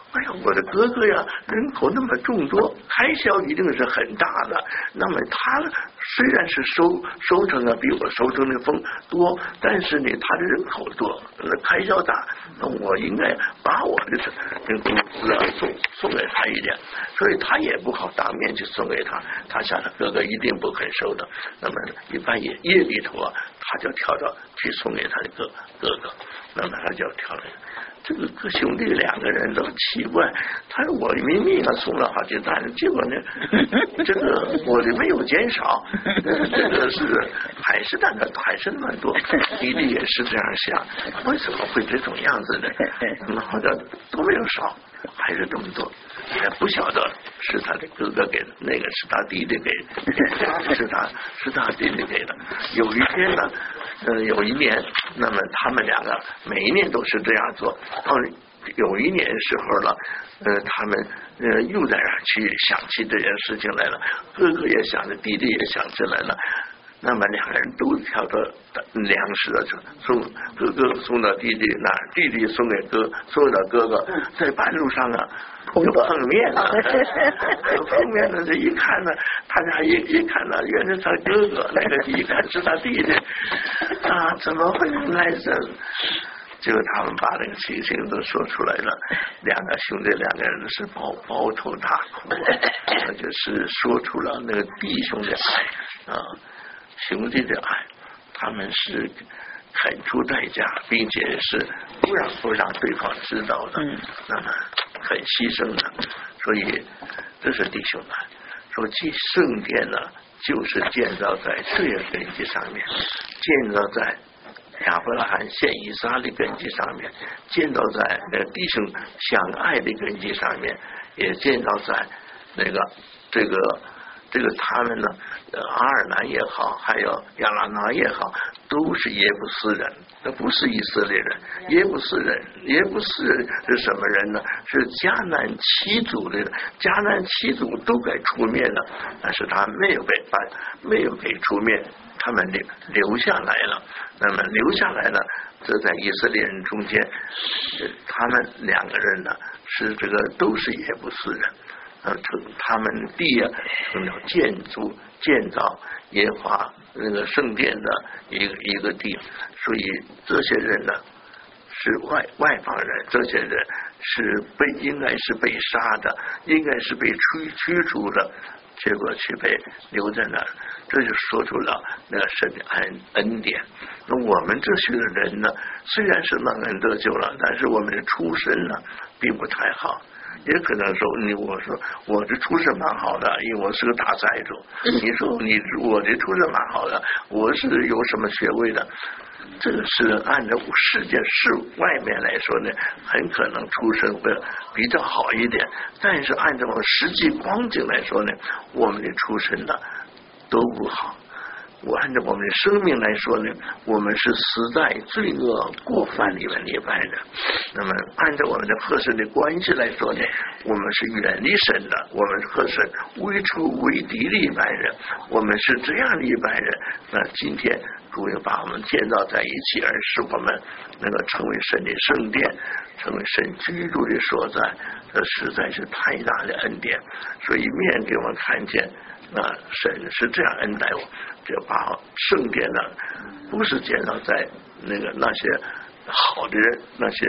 哎呀，我的哥哥呀，人口那么众多，开销一定是很大的。那么他虽然是收成啊比我收成的丰多，但是呢，他的人口多，开销大，那我应该把我的这个工资啊送给他一点，所以他也不好当面去送给他，他想他哥哥一定不肯收的。那么一般夜里头啊，他就跳到去送给他的哥哥，那么他就跳了。这个兄弟2个人都奇怪，他说我明明送了好几担，结果呢，这个我的没有减少，这个是还是那么多。弟弟也是这样想，为什么会这种样子呢？好像都没有少，还是这么多，也不晓得是他的哥哥给的，那个是他弟弟给的，是他弟弟给的。有一天呢。有一年，那么他们2个每一年都是这样做。有一年时候了，他们又在那去想起这件事情来了，哥哥也想着，弟弟也想起来了。那么2个人都挑着粮食的送哥哥送到弟弟那儿，弟弟送到哥哥，在半路上啊就碰面了。碰面了，这一看呢，他俩一看呢，原来是他哥哥，那个一看是他弟弟啊，怎么会来这？结果他们把这个情形都说出来了，2个兄弟2个人是抱头大哭，那就是说出了那个弟兄的爱啊。兄弟的爱，他们是肯出代价，并且是不让对方知道的，那么很牺牲的，所以这是弟兄爱。说这圣殿呢，就是建造在这个根基上面，建造在亚伯拉罕献以撒的根基上面，建造在弟兄相爱的根基上面，也建造在那个这个他们呢，阿尔南也好，还有亚拉拿也好，都是耶布斯人，那不是以色列人。耶布斯人是什么人呢？是迦南7族的人，迦南7族都该出灭的，但是他没有被出灭，他们留下来了。那么留下来了，这在以色列人中间，他们2个人呢，是这个都是耶布斯人。他们地啊，成了建造耶和华那个圣殿的一个地，所以这些人呢是外邦人，这些人是应该是被杀的，应该是被驱逐的，结果却被留在那儿，这就说出了那神的恩典。那我们这些人呢，虽然是蒙恩得救了，但是我们的出身呢并不太好。也可能说我说我这出身蛮好的，因为我是个大财主。你说我这出身蛮好的，我是有什么学位的？这个是按照世界外面来说呢，很可能出身会比较好一点，但是按照实际光景来说呢，我们的出身呢都不好。按照我们的生命来说呢，我们是死在罪恶过犯里面的一般人。那么按照我们的和神的关系来说呢，我们是远离神的，我们和神为仇为敌的一般人，我们是这样的一般人。那今天主要把我们建造在一起，而使我们能够成为神的圣殿，成为神居住的所在，这实在是太大的恩典。所以一面给我们看见那神是这样恩待我，就把圣殿呢不是建造在那些好的人，那些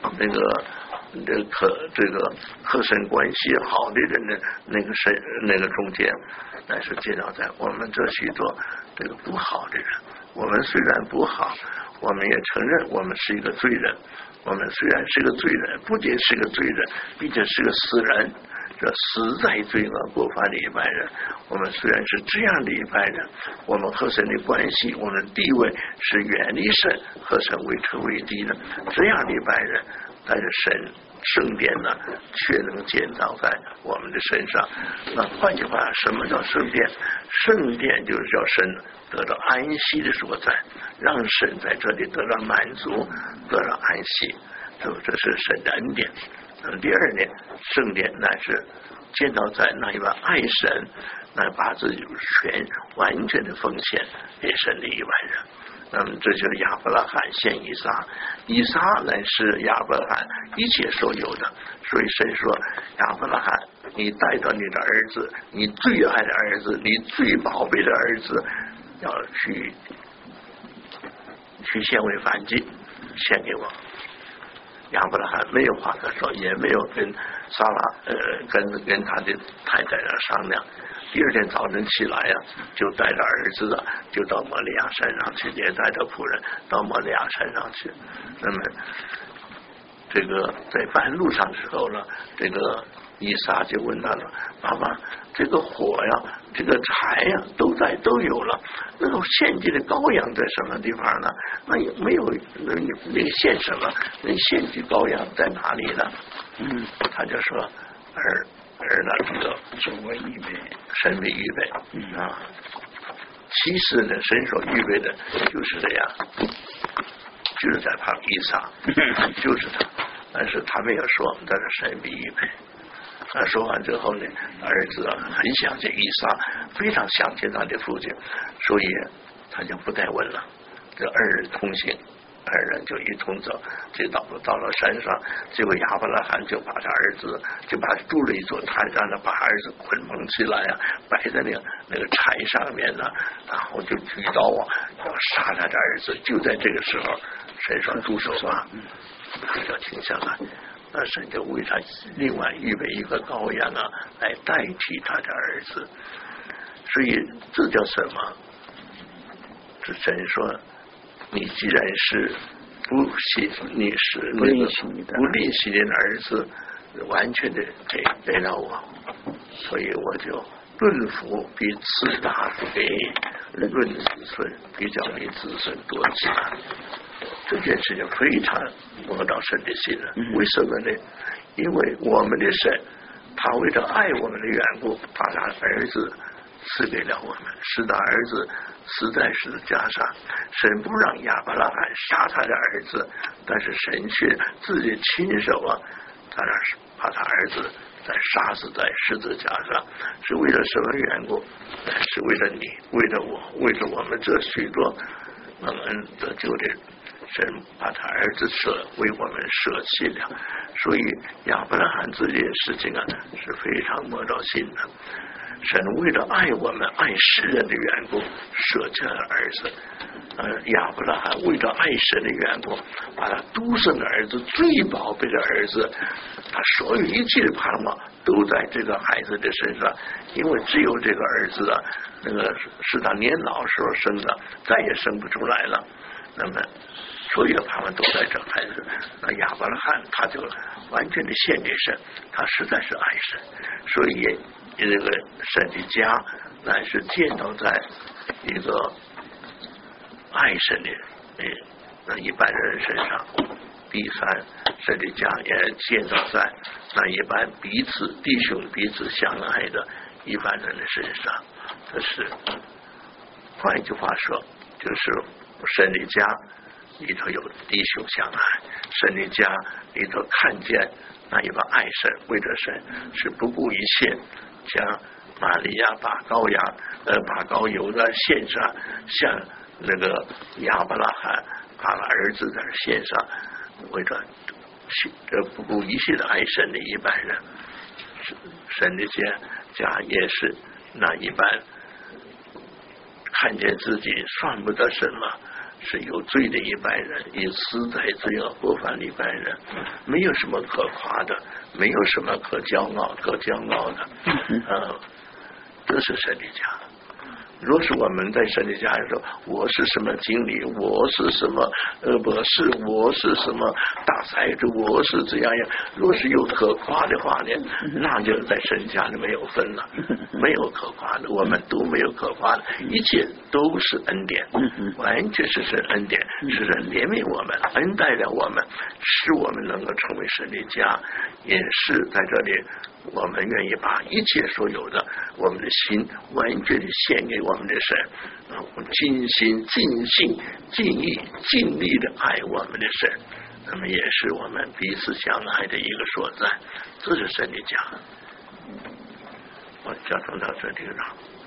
这个和神关系好的人的那个中间，但是建造在我们这许多这个不好的人。我们虽然不好，我们也承认我们是一个罪人。我们虽然是个罪人，不仅是个罪人，并且是个死人，这死在罪恶过犯的一般人。我们虽然是这样的一般人，我们和神的关系，我们的地位是远离神，和神为仇为敌的这样的一般人，但是神圣殿呢却能建造在我们的身上。那换句话，什么叫圣殿？圣殿就是叫神得到安息的所在，让神在这里得到满足，得到安息，这是神的恩典。第二呢，圣殿乃是建造在那一般爱神，那把自己完全的奉献给神的一般人。 那么这就是亚伯拉罕献以撒，以撒乃是亚伯拉罕一切所有的。所以神说，亚伯拉罕，你带着你的儿子，你最爱的儿子，你最宝贝的儿子，要去献为燔祭，献给我。亚伯拉罕没有话可说，也没有跟撒拉跟他的太太商量。第二天早晨起来呀，就带着儿子啊，就到摩利亚山上去，也带着仆人到摩利亚山上去。那么这个在半路上的时候呢，这个以撒就问他了：“爸爸，这个火呀，这个柴呀，都有了，那个献祭的羔羊在什么地方呢？那也没有那个献什么？那献祭羔羊在哪里呢？”他就说：“儿呢，这个神为预备，神为预备啊。其实呢，神所预备的就是这样，就是在旁以撒，就是他，但是他没有说，但是神为预备。他说完之后呢，儿子很想见以撒，非常想见他的父亲，所以他就不再问了，这二人同行。二人就一同走，就到了山上。结果亚伯拉罕就把他儿子，就把筑了一座坛，让他把儿子捆绑起来啊，摆在那个柴上面呢，然后就举刀啊，要杀他的儿子。就在这个时候，神说住手吧，他就停下来。那神就为他另外预备一个羔羊啊，来代替他的儿子。所以这叫什么？这神说，你既然是你是不吝惜你的儿子，完全的给了我，所以我就论福比赐大福给，论子孙比较比子孙多起来。这件事情非常摸到神的心了。为什么呢？因为我们的神，他为了爱我们的缘故，把他儿子赐给了我们，使他儿子死在十字架上。神不让亚伯拉罕杀他的儿子，但是神却自己亲手啊，把他儿子杀死在十字架上，是为了什么缘故？是为了你，为了我，为了我们这许多蒙恩得救的人。神把他儿子为我们舍弃了，所以亚伯拉罕这件事情啊是非常摸到心的。神为了爱我们、爱世人的缘故，舍弃了儿子。亚伯拉罕为了爱神的缘故，把他独生的儿子、最宝贝的儿子，他所有一切的盼望都在这个孩子的身上，因为只有这个儿子啊，那个是他年老时候生的，再也生不出来了。那么所有的盼望都在这孩子。那亚伯拉罕他就完全的献给神，他实在是爱神，所以这个神的家乃是建造在一个爱神的那一般人身上。第三，神的家也建造在那一般弟兄彼此相爱的一般人的身上。这是换一句话说，就是神的家里头有弟兄相爱，神的家里头看见那一般爱神，为了神是不顾一切，将玛利亚把膏油的献上，像那个亚伯拉罕把儿子在献上，为了不顾一切的爱神的一般人。神的家也是那一般看见自己算不得什么，是有罪的一般人，以死在罪恶过犯的一般人，没有什么可夸的，没有什么可骄傲的。这是神的家。若是我们在神的家里说，我是什么经理，我是什么博士，我是什么大财主，我是这样。若是有可夸的话呢，那就在神家里没有分了，没有可夸的，我们都没有可夸的，一切都是恩典，完全是神恩典，是神怜悯我们，恩待了我们，使我们能够成为神的家。也是在这里，我们愿意把一切所有的我们的心完全的献给我们的神，尽心尽性尽意尽力的爱我们的神，那么也是我们彼此相爱的一个所在。这是神的家。我讲到这里了。